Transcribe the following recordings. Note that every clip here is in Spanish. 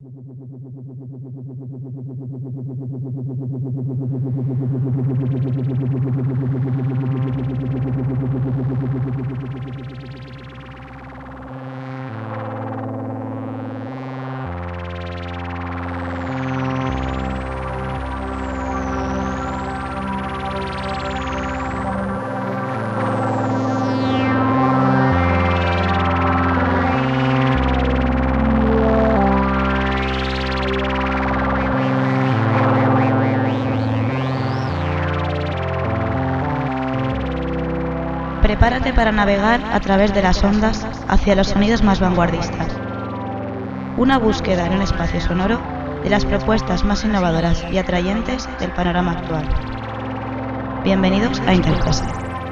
Prepárate para navegar a través de las ondas hacia los sonidos más vanguardistas. Una búsqueda en un espacio sonoro de las propuestas más innovadoras y atrayentes del panorama actual. Bienvenidos a Interfase.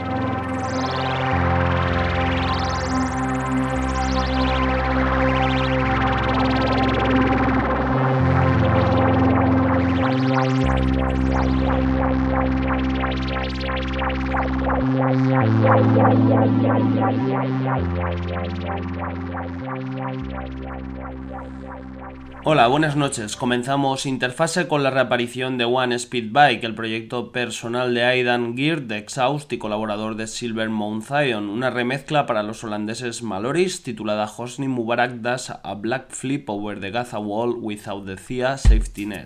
Hola, buenas noches. Comenzamos Interfase con la reaparición de One Speed Bike, el proyecto personal de Aidan Geert, de Exhaust y colaborador de Silver Mount Zion, una remezcla para los holandeses Maloris titulada Hosni Mubarak does a black flip over the Gaza wall without the THIA safety net.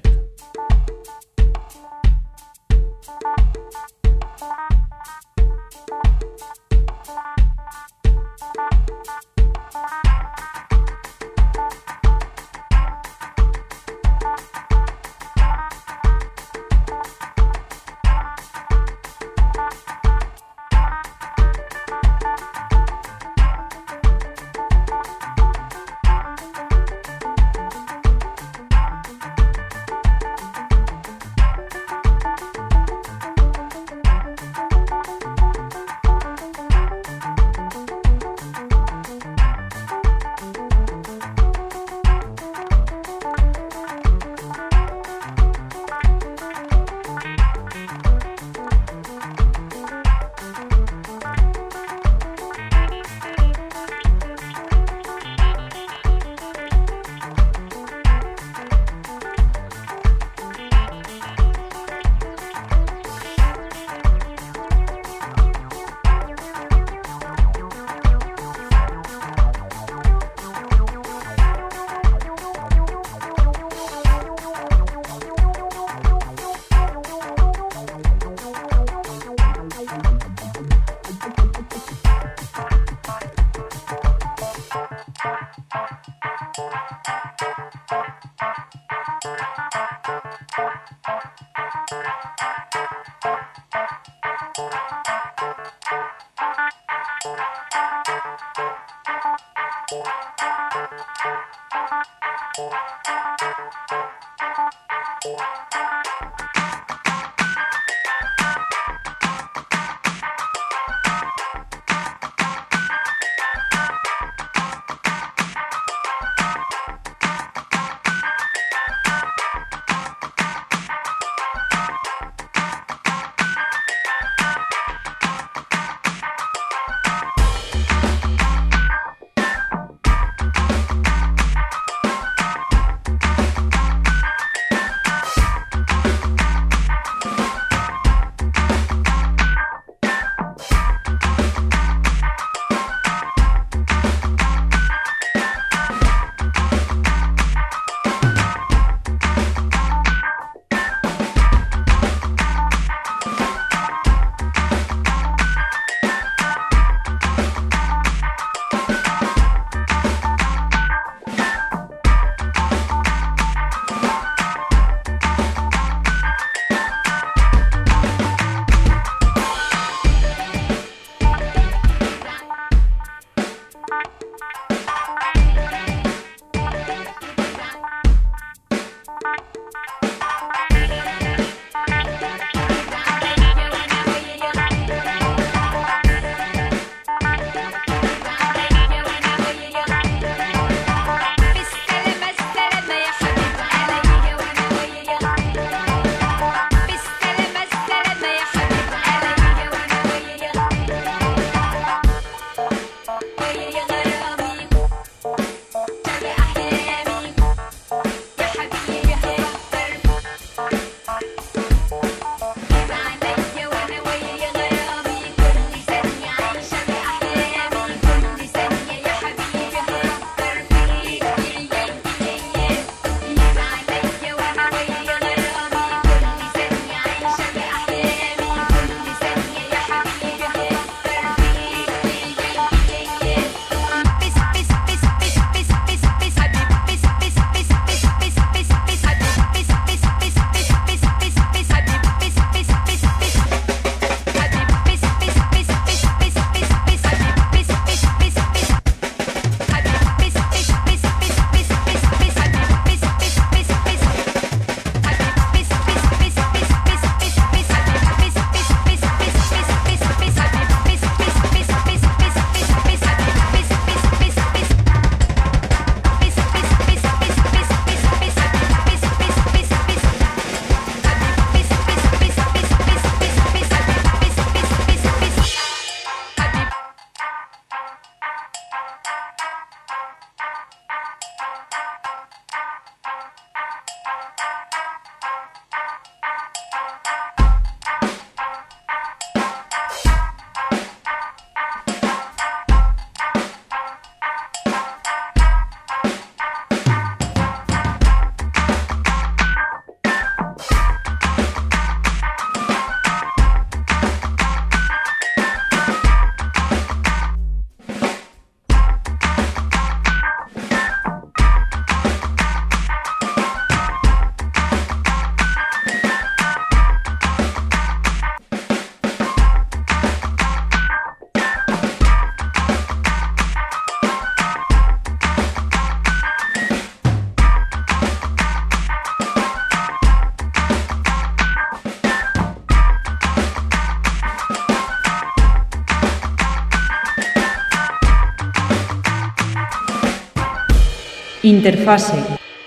Interfase.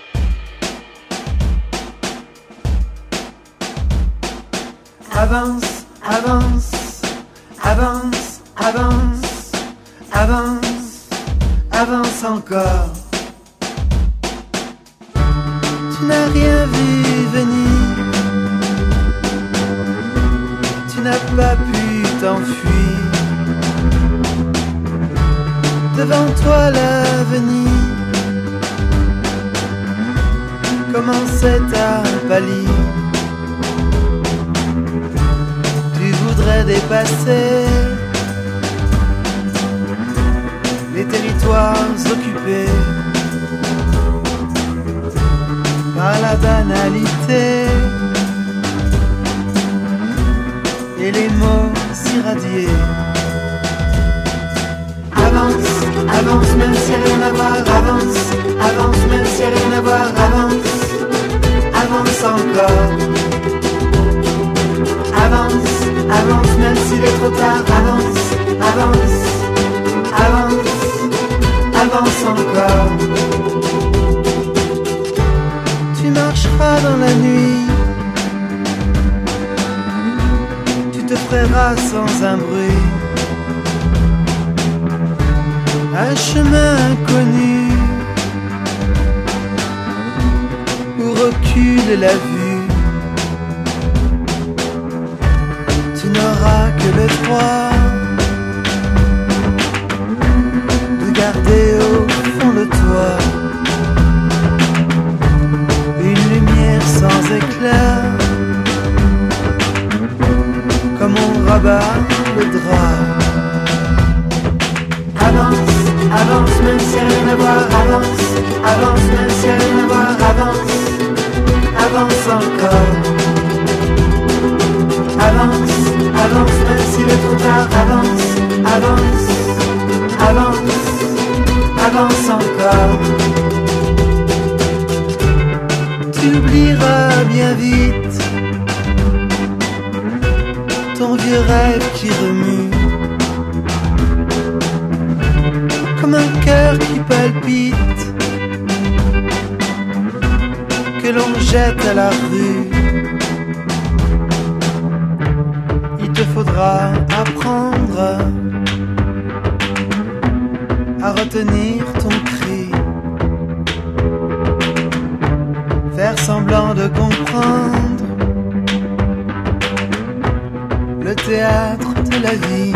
Avance, avance, avance, avance, avance, avance encore. Tu n'as rien vu venir, tu n'as pas pu t'enfuir. Devant toi l'avenir commençait à pâlir. Tu voudrais dépasser les territoires occupés par la banalité et les mots irradiés. Avance, avance même si rien à voir, avance, avance même si rien à voir, avance, avance encore. Avance, avance même s'il est trop tard, avance, avance, avance, avance encore. Tu marcheras dans la nuit, tu te feras sans un bruit. Un chemin inconnu où recule la vue. Tu n'auras que le droit de garder au fond de toi une lumière sans éclair, comme on rabat le drap. Avance, avance même si rien à voir, avance, avance même si rien à voir, avance, avance encore. Avance, avance même s'il est trop tard, avance, avance, avance, avance encore. Tu oublieras bien vite ton vieux rêve qui remue, comme un cœur qui palpite, que l'on jette à la rue. Il te faudra apprendre à retenir ton cri, faire semblant de comprendre le théâtre de la vie.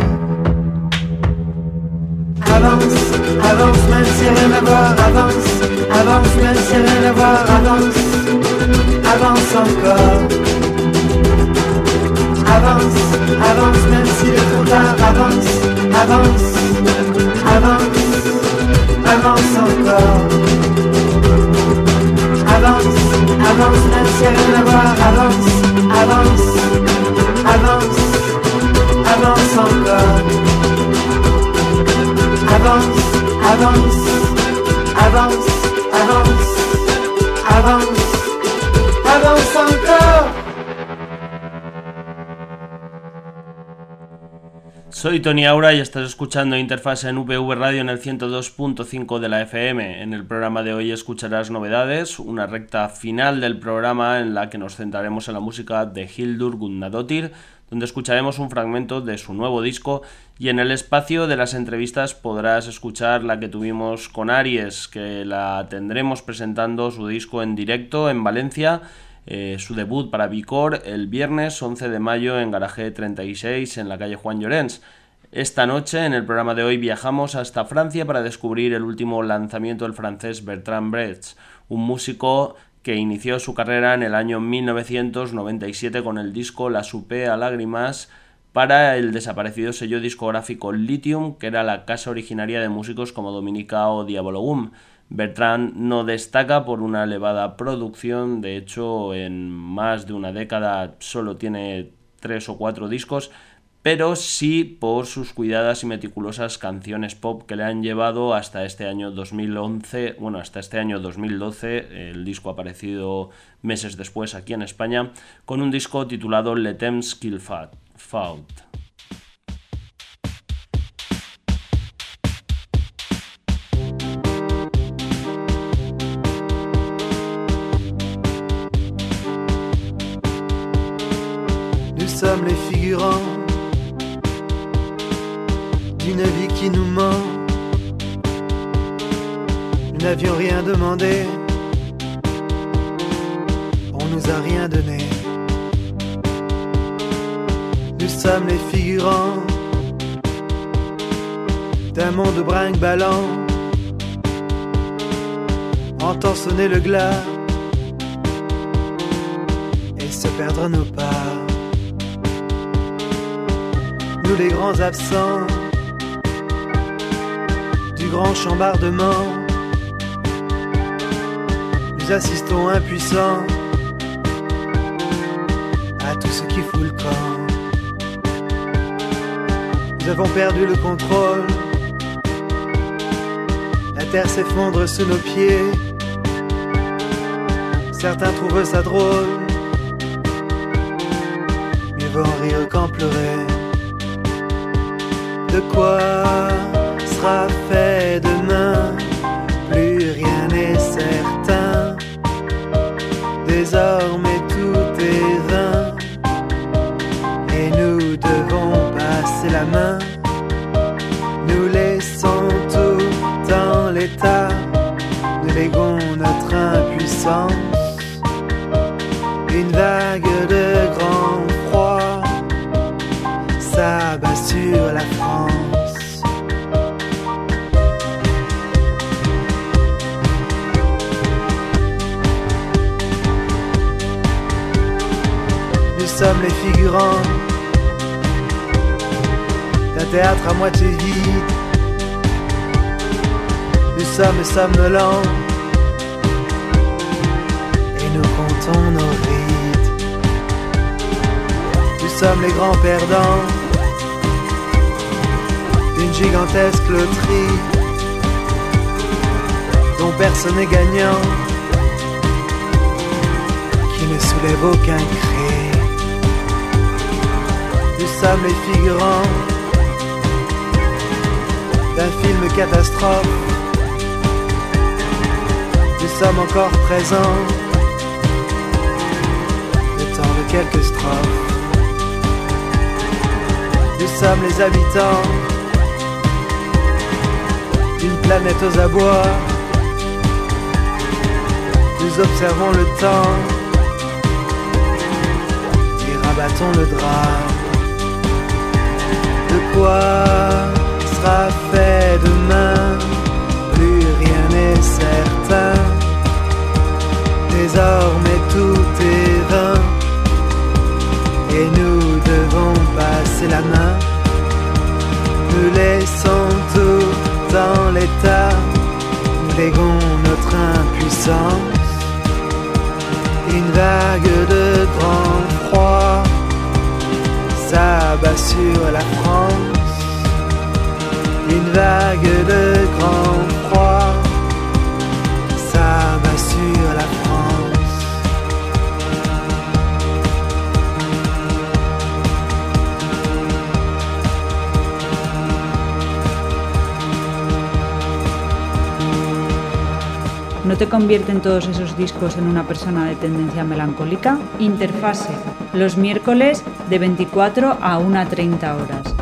Avance, avance même si rien à voir, avance, avance même si rien à voir, avance, avance encore. Avance, avance même s'il est trop tard, avance, avance, avance, avance encore. Avance, avance même si rien à voir, avance, avance, avance, avance encore. Avance, avance, avance, avance, avance, avance encore. Soy Tony Aura y estás escuchando Interfase en UPV Radio en el 102.5 de la FM. En el programa de hoy escucharás novedades, una recta final del programa en la que nos centraremos en la música de Hildur Guðnadóttir, donde escucharemos un fragmento de su nuevo disco, y en el espacio de las entrevistas podrás escuchar la que tuvimos con Aries, que la tendremos presentando su disco en directo en Valencia, su debut para Vicor el viernes 11 de mayo en Garaje 36 en la calle Juan Llorens. Esta noche en el programa de hoy viajamos hasta Francia para descubrir el último lanzamiento del francés Bertrand Bretz, un músico que inició su carrera en el año 1997 con el disco La Soupe à Lágrimas para el desaparecido sello discográfico Lithium, que era la casa originaria de músicos como Dominica o Diabologum. Bertrand no destaca por una elevada producción, de hecho en más de una década solo tiene 3 o 4 discos, pero sí por sus cuidadas y meticulosas canciones pop que le han llevado hasta este año 2011, bueno, hasta este año 2012, el disco ha aparecido meses después aquí en España, con un disco titulado Le Temps qu'il faut. sommes les figurants d'une vie qui nous ment. Nous n'avions rien demandé, on nous a rien donné. Nous sommes les figurants d'un monde brinque-ballant. Entend sonner le glas et se perdre nos pas. Nous les grands absents du grand chambardement, nous assistons impuissants à tout ce qui fout le camp. Nous avons perdu le contrôle, la terre s'effondre sous nos pieds. Certains trouvent ça drôle, mieux vaut en rire qu'en pleurer. De quoi sera fait demain? Plus rien n'est certain. Désormais tout est vain et nous devons passer la main. Nous laissons tout dans l'état, nous léguons notre impuissance. Une vague de grand froid s'abat sur la France. Nous sommes les figurants d'un théâtre à moitié vide. Nous sommes somnolents et nous comptons nos rides. Nous sommes les grands perdants d'une gigantesque loterie dont personne n'est gagnant, qui ne soulève aucun cri. Nous sommes les figurants d'un film catastrophe. Nous sommes encore présents le temps de quelques strophes. Nous sommes les habitants d'une planète aux abois. Nous observons le temps et rabattons le drap. De quoi sera fait demain? Plus rien n'est certain. Désormais tout est vain et nous devons passer la main. Nous laissons tout dans l'état, nous léguons notre impuissance. Une vague de grand froid s'abat sur la France. Une vague de grand froid s'abat sur la France. ¿No te convierten todos esos discos en una persona de tendencia melancólica? Interfase, los miércoles de 24 a 1:30 horas.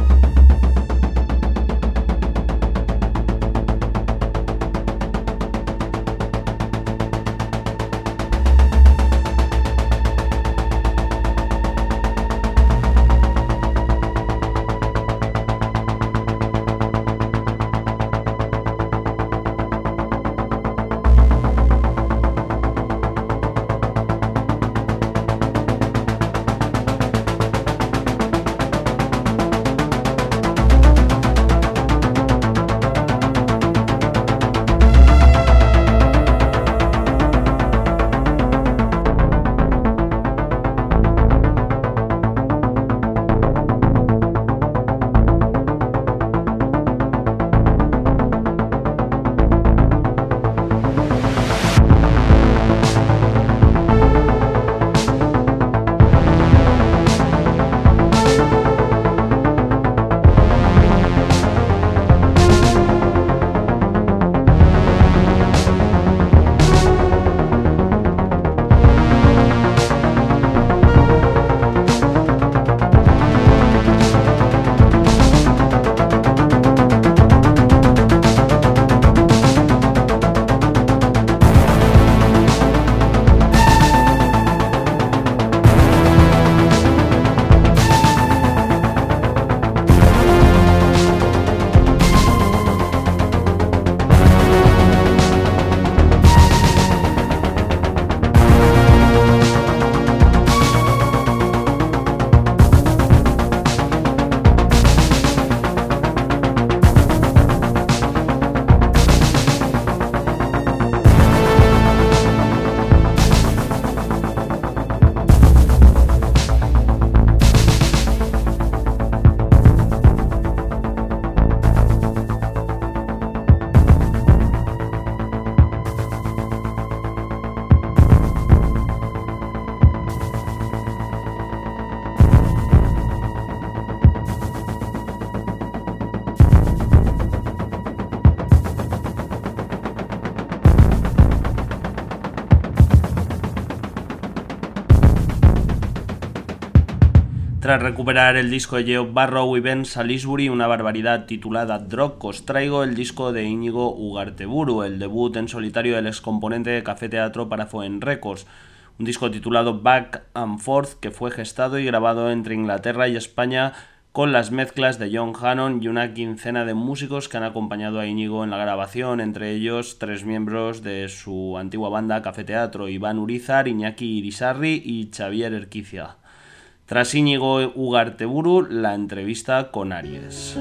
Tras recuperar el disco de Geoff Barrow y Ben Salisbury, una barbaridad titulada Drog, os traigo el disco de Íñigo Ugarteburu, el debut en solitario del excomponente de Café Teatro para Foen Records. Un disco titulado Back and Forth que fue gestado y grabado entre Inglaterra y España con las mezclas de John Hannon y una quincena de músicos que han acompañado a Íñigo en la grabación, entre ellos 3 miembros de su antigua banda Café Teatro, Iván Urizar, Iñaki Irisarri y Xavier Erquicia. Tras Íñigo Ugarteburu, la entrevista con Aries.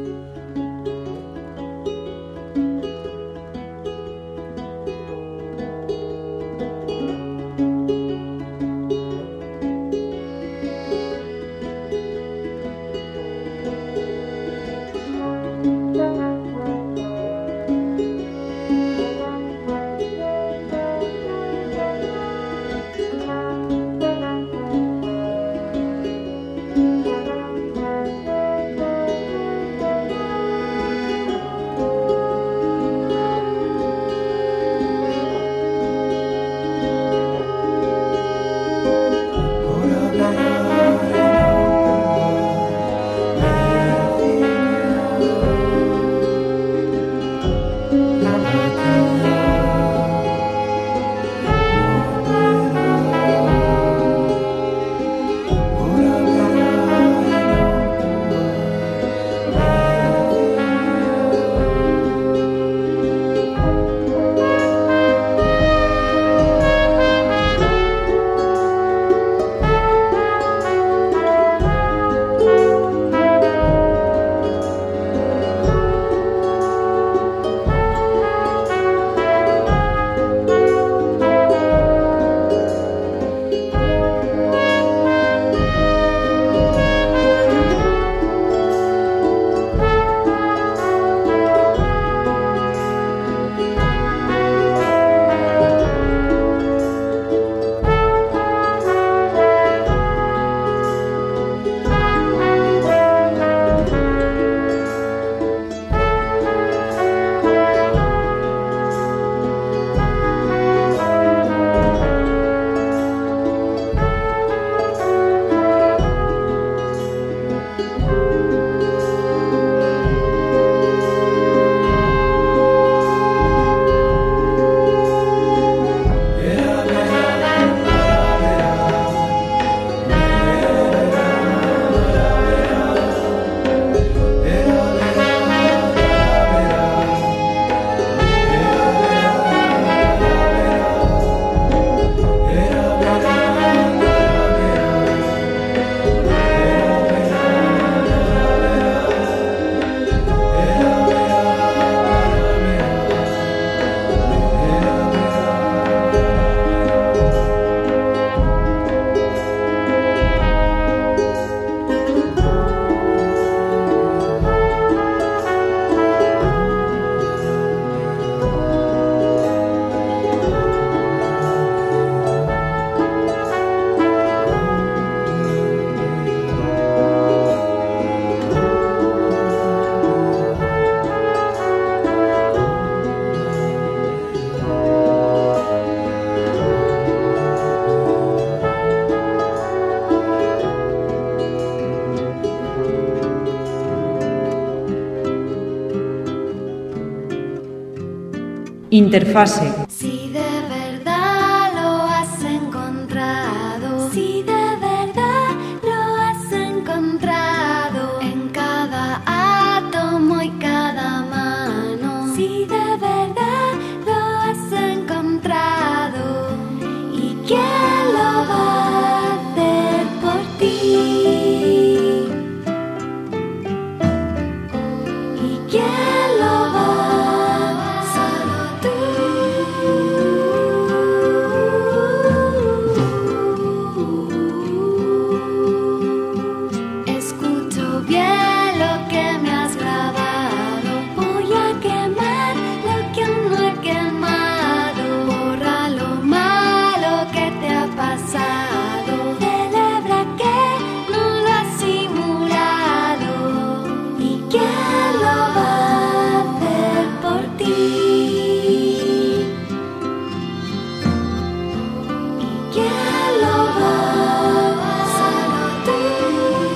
Interfase. Si de verdad lo has encontrado, si de verdad lo has encontrado en cada átomo y cada mano, si de verdad lo has encontrado, ¿y quién lo va a hacer por ti? ¿Y quién lo va a ¿Quién lo va? Solo tú.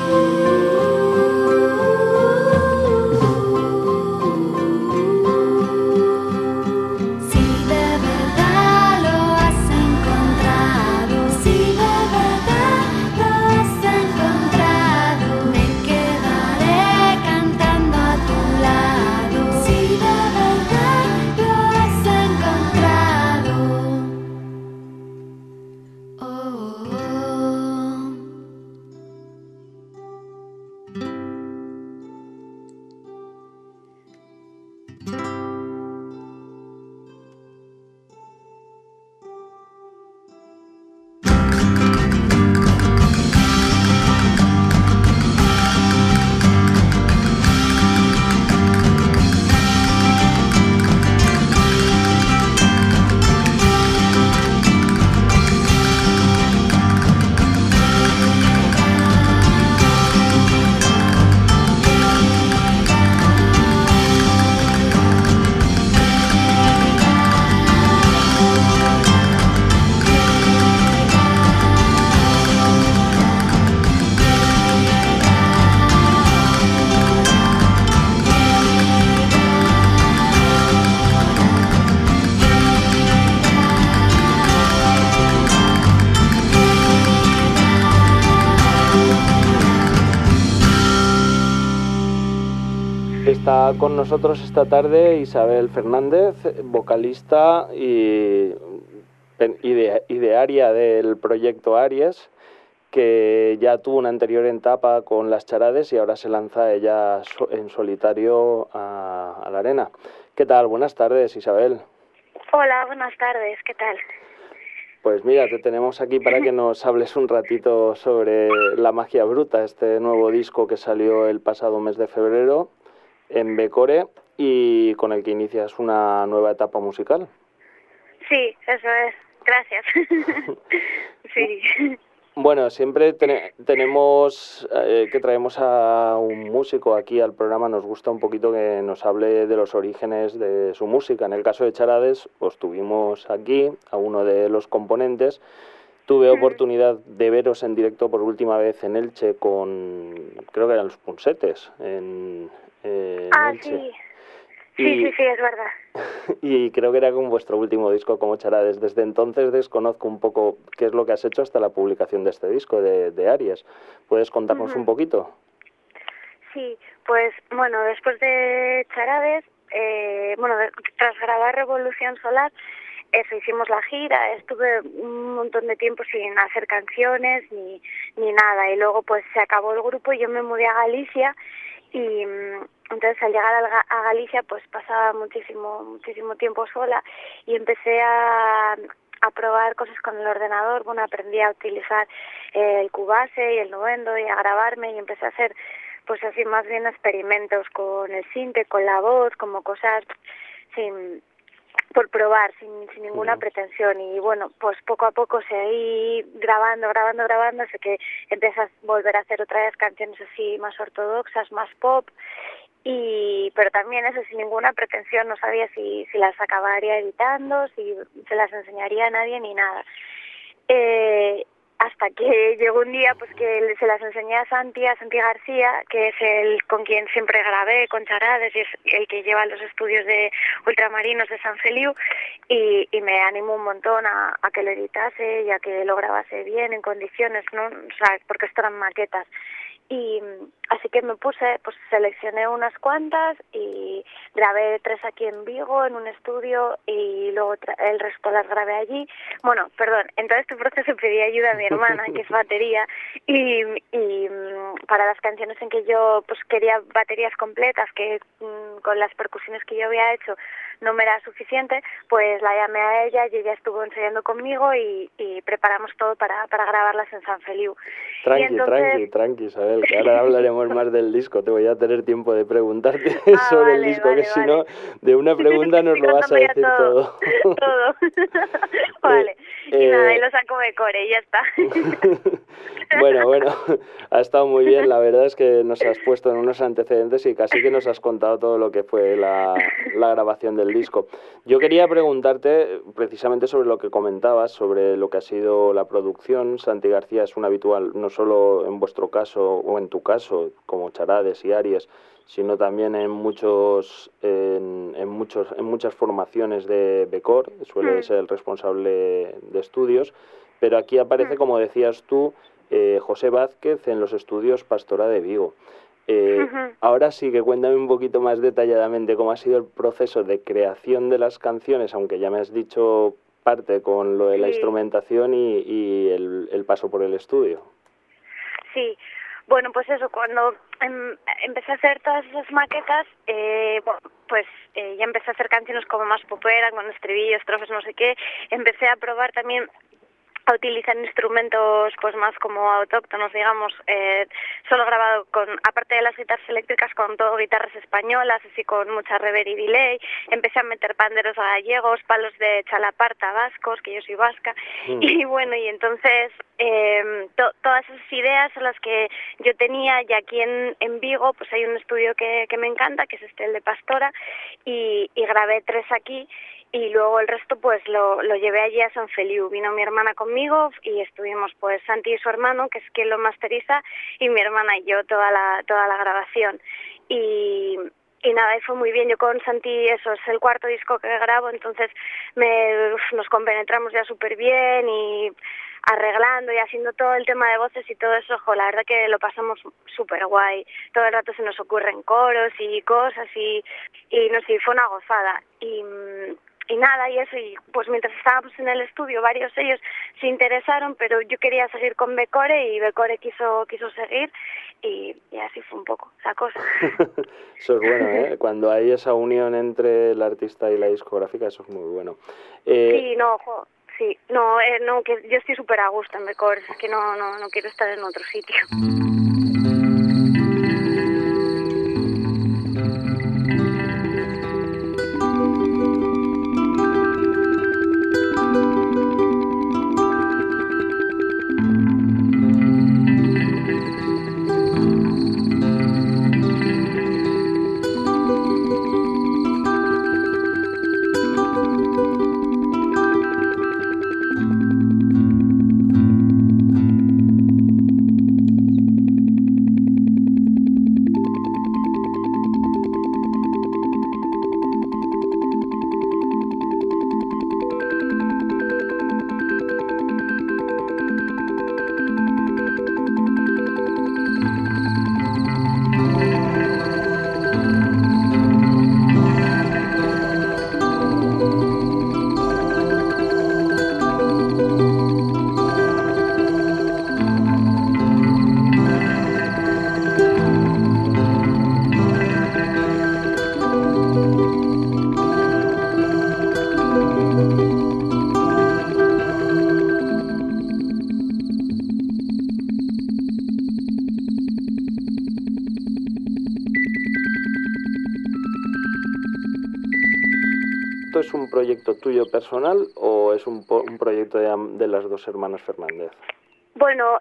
está con nosotros esta tarde Isabel Fernández, vocalista y idearia del proyecto Aries, que ya tuvo una anterior etapa con las Charades y ahora se lanza ella en solitario a la arena. ¿Qué tal? Buenas tardes, Isabel. Hola, buenas tardes, ¿qué tal? Pues mira, te tenemos aquí para que nos hables un ratito sobre La Magia Bruta, este nuevo disco que salió el pasado mes de febrero en Becore y con el que inicias una nueva etapa musical. Sí, eso es. Gracias. Sí. Bueno, siempre tenemos que traemos a un músico aquí al programa. Nos gusta un poquito que nos hable de los orígenes de su música. En el caso de Charades, pues tuvimos aquí a uno de los componentes. Tuve oportunidad de veros en directo por última vez en Elche creo que eran los Punsetes, en Elche. Sí. Sí, es verdad. Y creo que era con vuestro último disco como Charades. Desde entonces desconozco un poco qué es lo que has hecho hasta la publicación de este disco de Aries. ¿Puedes contarnos un poquito? Sí, pues bueno, después de Charades, tras grabar Revolución Solar, eso, hicimos la gira, estuve un montón de tiempo sin hacer canciones ni nada, y luego pues se acabó el grupo y yo me mudé a Galicia. Y entonces al llegar a Galicia pues pasaba muchísimo tiempo sola y empecé a probar cosas con el ordenador. Bueno, aprendí a utilizar el Cubase y el Nuendo y a grabarme y empecé a hacer pues así más bien experimentos con el sinte, con la voz, como cosas por probar, sin ninguna pretensión. Y bueno, pues poco a poco seguí grabando, hasta que empecé a volver a hacer otra vez canciones así más ortodoxas, más pop, pero también eso sin ninguna pretensión. No sabía si las acabaría editando, si se las enseñaría a nadie ni nada. Hasta que llegó un día pues que se las enseñé a Santi García, que es el con quien siempre grabé con Charades y es el que lleva los estudios de Ultramarinos de San Feliu, y me animó un montón a que lo editase y a que lo grabase bien, en condiciones, ¿no? O sea, porque esto eran maquetas. Y así que me puse, pues seleccioné unas cuantas y grabé 3 aquí en Vigo en un estudio y luego el resto las grabé allí. Bueno, perdón, en todo este proceso pedí ayuda a mi hermana, que es batería, y para las canciones en que yo pues quería baterías completas, que con las percusiones que yo había hecho no me era suficiente, pues la llamé a ella y ella estuvo ensayando conmigo y preparamos todo para grabarlas en San Feliu. Tranqui, Isabel, que ahora hablaremos más del disco. Te voy a tener tiempo de preguntarte sobre el disco, que si no, de una pregunta nos lo vas a decir todo. Todo. Vale, y nada, y lo saco de core y ya está. Bueno, ha estado muy bien. La verdad es que nos has puesto en unos antecedentes y casi que nos has contado todo lo que fue la grabación del disco. Yo quería preguntarte precisamente sobre lo que comentabas, sobre lo que ha sido la producción. Santi García es un habitual, no solo en vuestro caso o en tu caso, como Charades y Aries, sino también en muchas formaciones de Becor. Suele ser el responsable de estudios, pero aquí aparece, como decías tú, José Vázquez en los estudios Pastora de Vigo. Ahora sí que cuéntame un poquito más detalladamente cómo ha sido el proceso de creación de las canciones, aunque ya me has dicho parte con lo de la instrumentación y el paso por el estudio. Sí, bueno, pues eso, cuando empecé a hacer todas esas maquetas, ya empecé a hacer canciones como más poperas, con estribillos, estrofas, no sé qué. Empecé a probar también a utilizar instrumentos pues más como autóctonos, digamos. Solo he grabado aparte de las guitarras eléctricas, con todo guitarras españolas, así con mucha reverb y delay. Empecé a meter panderos gallegos, palos de chalaparta vascos, que yo soy vasca, y bueno, y entonces todas esas ideas son las que yo tenía. Y aquí en Vigo pues hay un estudio que me encanta, que es el de Pastora, y grabé 3 aquí. Y luego el resto pues lo llevé allí a San Feliu. Vino mi hermana conmigo y estuvimos pues Santi y su hermano, que es quien lo masteriza, y mi hermana y yo toda la grabación. Y nada, y fue muy bien. Yo con Santi, eso es el 4º disco que grabo, entonces nos compenetramos ya súper bien y arreglando y haciendo todo el tema de voces y todo eso, la verdad que lo pasamos súper guay. Todo el rato se nos ocurren coros y cosas y no sé, fue una gozada. Y nada, y eso, y pues mientras estábamos en el estudio, varios de ellos se interesaron, pero yo quería seguir con Becore y Becore quiso seguir y así fue un poco la cosa. Eso es bueno, ¿eh? Cuando hay esa unión entre el artista y la discográfica, eso es muy bueno. Sí, no, sí, no, que yo estoy súper a gusto en Becore, es que no quiero estar en otro sitio. ¿Esto es un proyecto tuyo personal o es un proyecto de las dos hermanas Fernández? Bueno,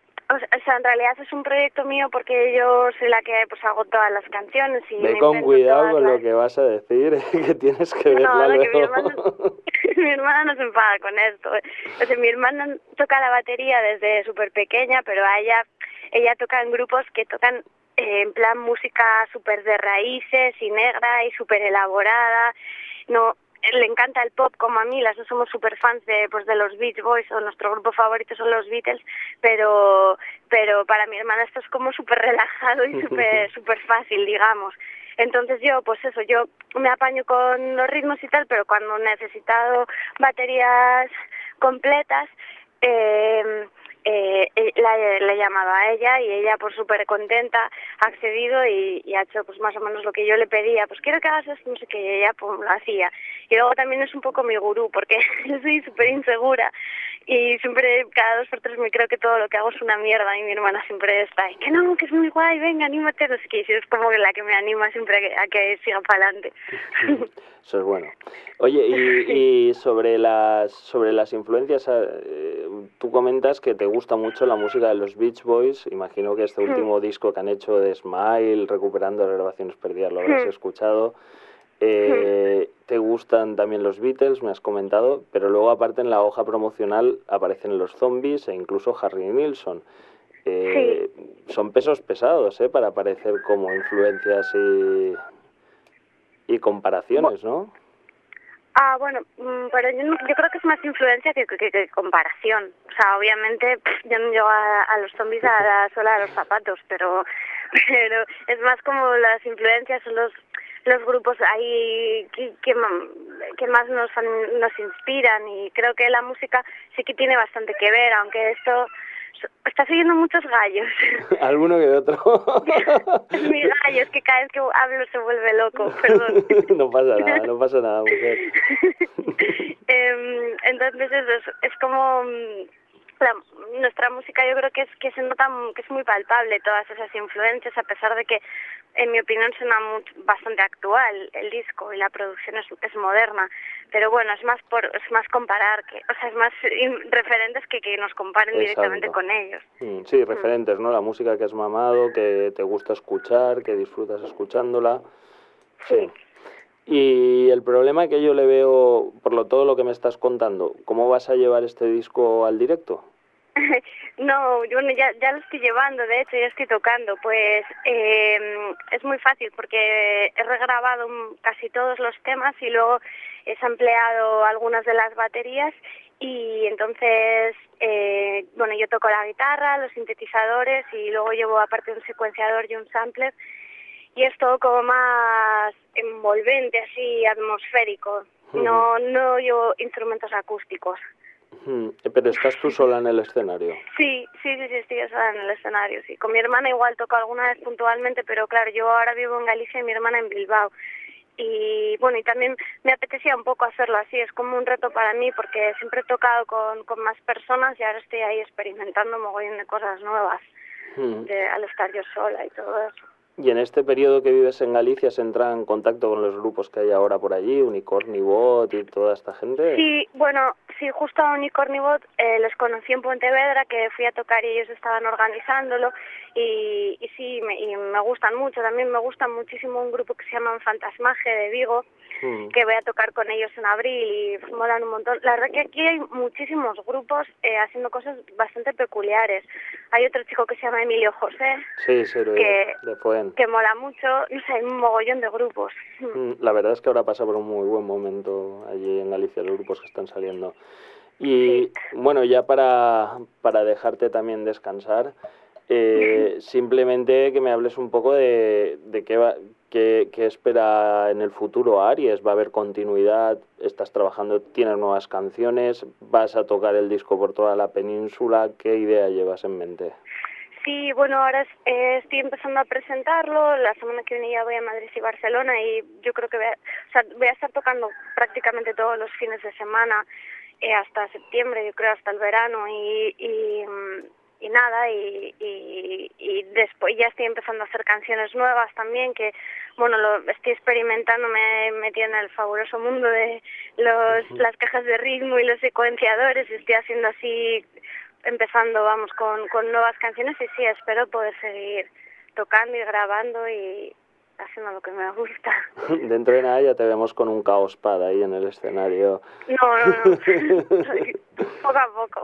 o sea, en realidad es un proyecto mío porque yo soy la que pues hago todas las canciones y Ve con cuidado con lo que vas a decir, que tienes que verla luego. Que mi hermana no se enfada con esto. O sea, mi hermana toca la batería desde súper pequeña, pero ella toca en grupos que tocan en plan música súper de raíces y negra y súper elaborada. No, le encanta el pop como a mí, las dos somos súper fans de los Beach Boys, o nuestro grupo favorito son los Beatles, pero para mi hermana esto es como súper relajado y súper fácil, digamos. Entonces yo me apaño con los ritmos y tal, pero cuando he necesitado baterías completas, le he llamado a ella y ella pues súper contenta ha accedido y ha hecho pues más o menos lo que yo le pedía, pues quiero que hagas esto, no sé qué, y ella pues lo hacía. Y luego también es un poco mi gurú porque yo soy súper insegura y siempre cada 2 por 3 me creo que todo lo que hago es una mierda y mi hermana siempre está ahí, que no, que es muy guay, venga, anímate, no sé qué, y es como la que me anima siempre a que siga para adelante. Eso es bueno. Oye, y sobre las influencias, tú comentas que te gusta mucho la música de los Beach Boys. Imagino que este último disco que han hecho de Smile, recuperando las grabaciones perdidas, lo habrás escuchado. Te gustan también los Beatles, me has comentado, pero luego aparte en la hoja promocional aparecen los Zombies e incluso Harry Nilsson. Son pesos pesados, para aparecer como influencias y comparaciones, ¿no? Bueno, pero yo creo que es más influencia que comparación. O sea, obviamente yo no llego a los Zombies a la suela de los zapatos, pero es más como las influencias son los grupos ahí que más nos inspiran, y creo que la música sí que tiene bastante que ver, aunque esto está siguiendo muchos gallos. Alguno que otro. Es mi gallo, es que cada vez que hablo se vuelve loco, perdón. No pasa nada, mujer. Entonces es como nuestra música, yo creo que se nota, que es muy palpable todas esas influencias, a pesar de que en mi opinión suena bastante actual el disco y la producción es moderna, pero bueno, es más comparar, es más referentes que nos comparen. Exacto. Directamente con ellos. Sí, referentes, ¿no? La música que has mamado, que te gusta escuchar, que disfrutas escuchándola. Sí. Y el problema que yo le veo, por todo lo que me estás contando, ¿cómo vas a llevar este disco al directo? No, yo ya lo estoy llevando, de hecho ya estoy tocando, pues es muy fácil porque he regrabado casi todos los temas y luego he sampleado algunas de las baterías y entonces bueno, yo toco la guitarra, los sintetizadores y luego llevo aparte un secuenciador y un sampler. Y es todo como más envolvente, así, atmosférico. No llevo instrumentos acústicos. Pero estás tú sola en el escenario. Sí, estoy sola en el escenario, sí. Con mi hermana igual toco alguna vez puntualmente, pero claro, yo ahora vivo en Galicia y mi hermana en Bilbao. Y bueno, y también me apetecía un poco hacerlo así, es como un reto para mí porque siempre he tocado con más personas y ahora estoy ahí experimentando mogollón de cosas nuevas al estar yo sola y todo eso. Y en este periodo que vives en Galicia, ¿se entra en contacto con los grupos que hay ahora por allí, Unicornibot y toda esta gente? Sí, bueno, sí, justo a Unicornibot les conocí en Pontevedra, que fui a tocar y ellos estaban organizándolo, y sí, me gustan mucho. También me gusta muchísimo un grupo que se llama Fantasmaje de Vigo, que voy a tocar con ellos en abril y molan un montón. La verdad que aquí hay muchísimos grupos haciendo cosas bastante peculiares. Hay otro chico que se llama Emilio José, que mola mucho, no sé, hay un mogollón de grupos. La verdad es que ahora pasa por un muy buen momento allí en Galicia, los grupos que están saliendo. Y bueno, ya para dejarte también descansar, simplemente que me hables un poco de qué espera en el futuro Aries. ¿Va a haber continuidad? ¿Estás trabajando? ¿Tienes nuevas canciones? ¿Vas a tocar el disco por toda la península? ¿Qué idea llevas en mente? Sí, bueno, ahora estoy empezando a presentarlo. La semana que viene ya voy a Madrid y Barcelona y yo creo que voy a estar tocando prácticamente todos los fines de semana hasta septiembre, yo creo, hasta el verano y nada, y después ya estoy empezando a hacer canciones nuevas también, que bueno, estoy experimentando, me metí en el fabuloso mundo de las cajas de ritmo y los secuenciadores, estoy haciendo así, empezando, vamos, con nuevas canciones y sí, espero poder seguir tocando y grabando y haciendo lo que me gusta. Dentro de nada ya te vemos con un Caos Pad ahí en el escenario. No. Poco a poco.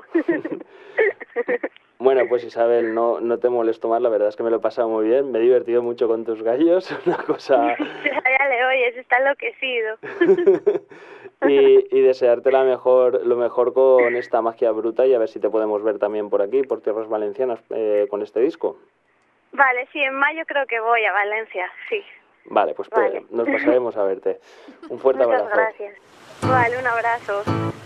Bueno, pues Isabel, no te molesto más, la verdad es que me lo he pasado muy bien, me he divertido mucho con tus gallos, una cosa... Ya le oyes, está enloquecido. y desearte lo mejor con esta magia bruta y a ver si te podemos ver también por aquí, por tierras valencianas, con este disco. Vale, sí, en mayo creo que voy a Valencia, sí. Vale, pues vale. Nos pasaremos a verte. Un fuerte abrazo. Muchas gracias. Vale, un abrazo.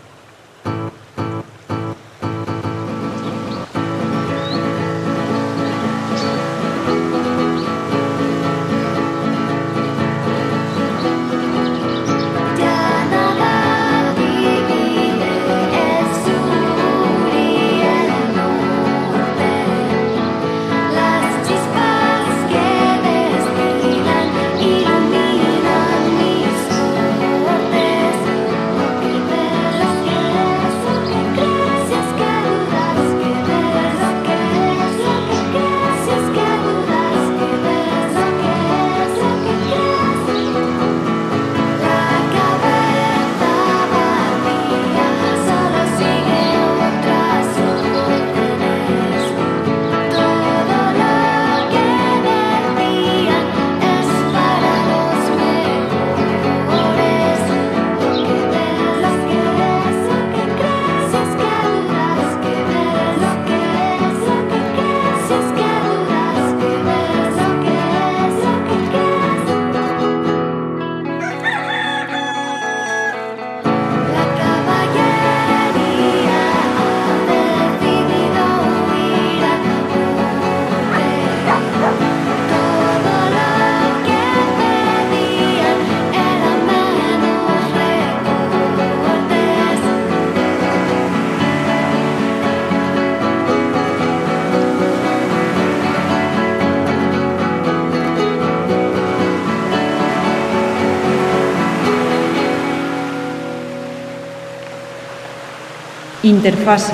Interfase.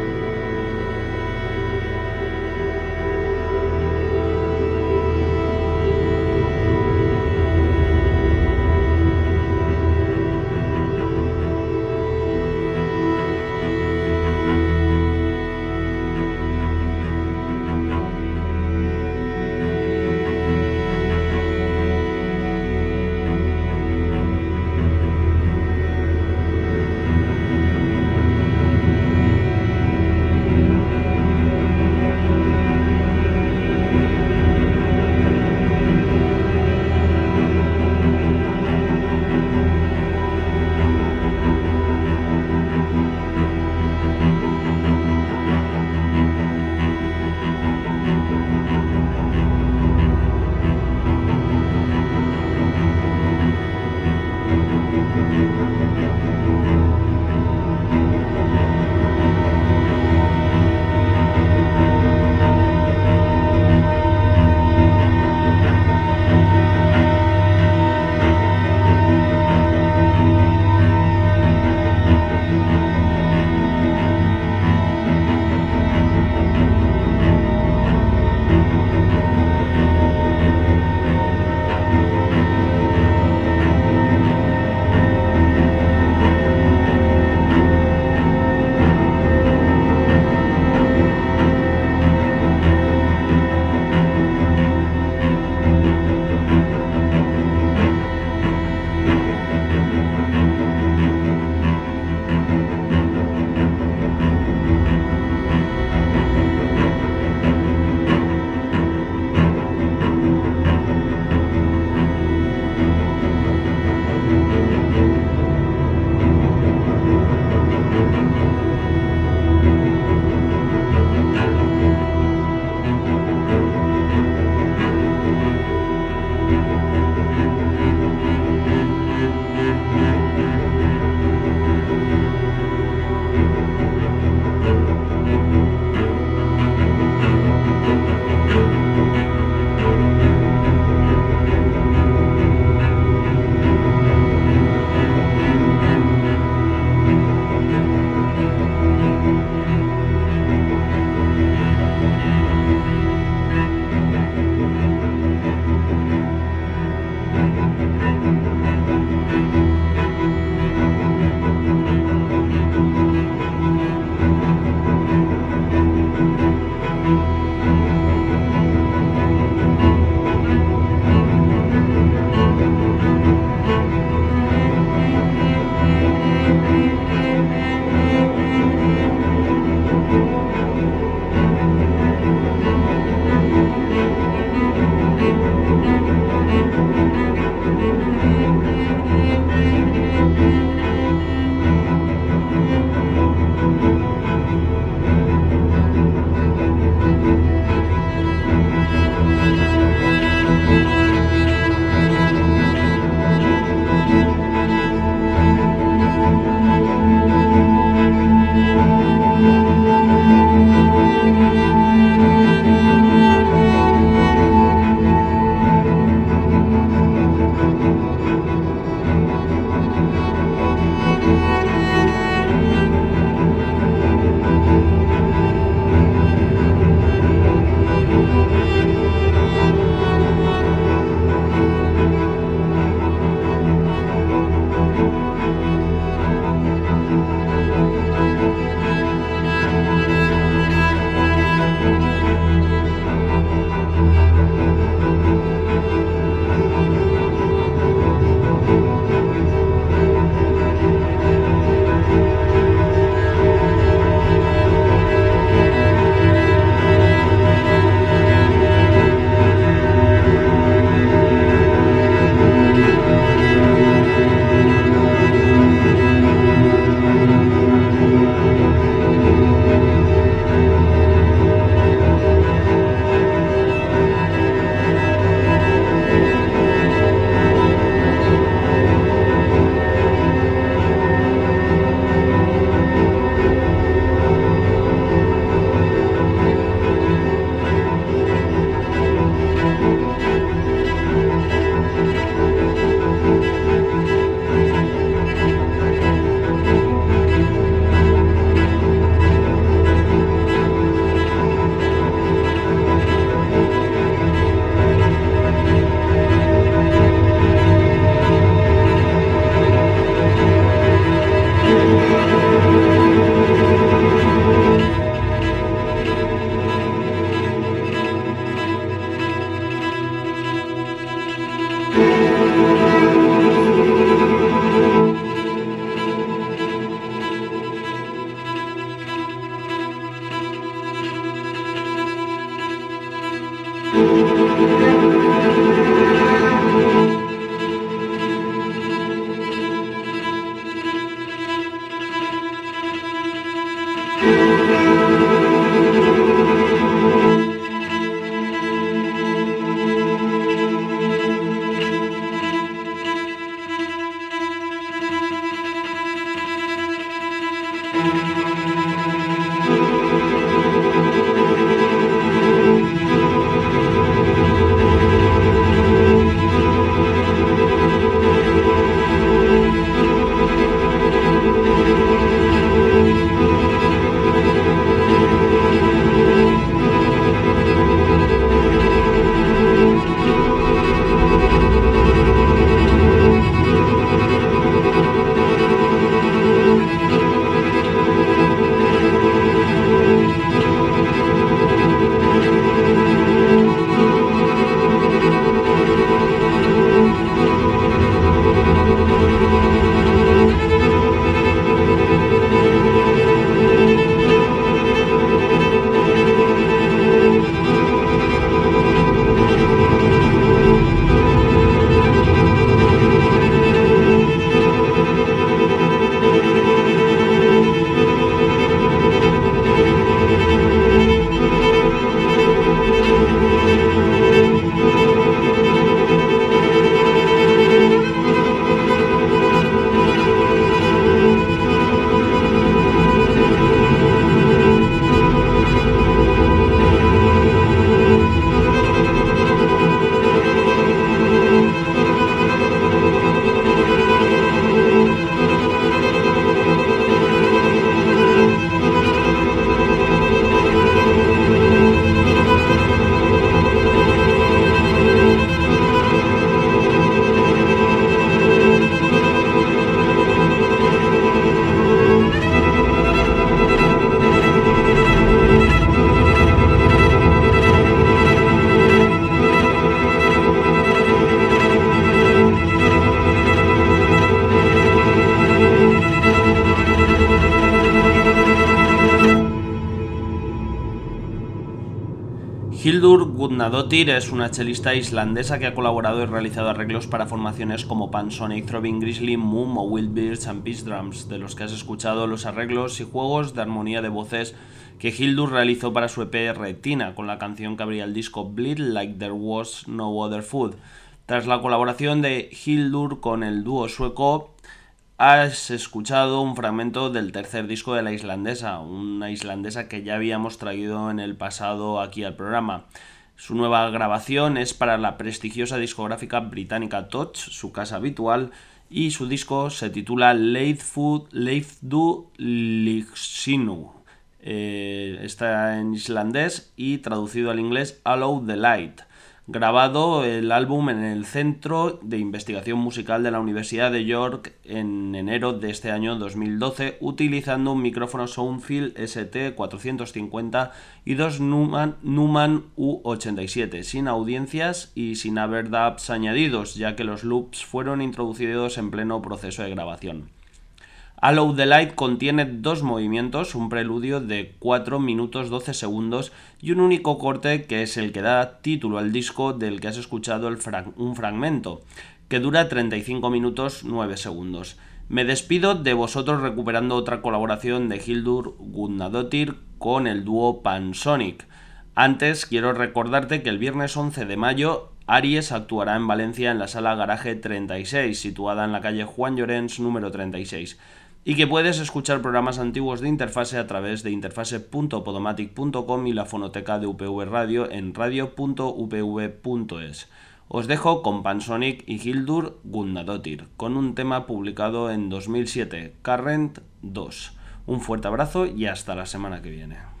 Hildur Guðnadóttir es una chelista islandesa que ha colaborado y realizado arreglos para formaciones como Pansonic, Throbbing Grizzly, Moon o Wild Birds and Peace Drums, de los que has escuchado los arreglos y juegos de armonía de voces que Hildur realizó para su EP Retina, con la canción que abría el disco Bleed Like There Was No Other Food. Tras la colaboración de Hildur con el dúo sueco, has escuchado un fragmento del tercer disco de la islandesa, una islandesa que ya habíamos traído en el pasado aquí al programa. Su nueva grabación es para la prestigiosa discográfica británica Touch, su casa habitual, y su disco se titula Leifdu Lífsinu. Está en islandés y traducido al inglés Allow the Light. Grabado el álbum en el Centro de Investigación Musical de la Universidad de York en enero de este año 2012, utilizando un micrófono Soundfield ST450 y dos Neumann U87, sin audiencias y sin overdubs añadidos, ya que los loops fueron introducidos en pleno proceso de grabación. Allow the Light contiene dos movimientos, un preludio de 4 minutos 12 segundos y un único corte que es el que da título al disco del que has escuchado un fragmento, que dura 35 minutos 9 segundos. Me despido de vosotros recuperando otra colaboración de Hildur Guðnadóttir con el dúo Pansonic. Antes quiero recordarte que el viernes 11 de mayo Aries actuará en Valencia en la sala Garaje 36, situada en la calle Juan Llorens número 36. Y que puedes escuchar programas antiguos de Interfase a través de interfase.podomatic.com y la fonoteca de UPV Radio en radio.upv.es. Os dejo con Pansonic y Hildur Guðnadóttir, con un tema publicado en 2007, Current 2. Un fuerte abrazo y hasta la semana que viene.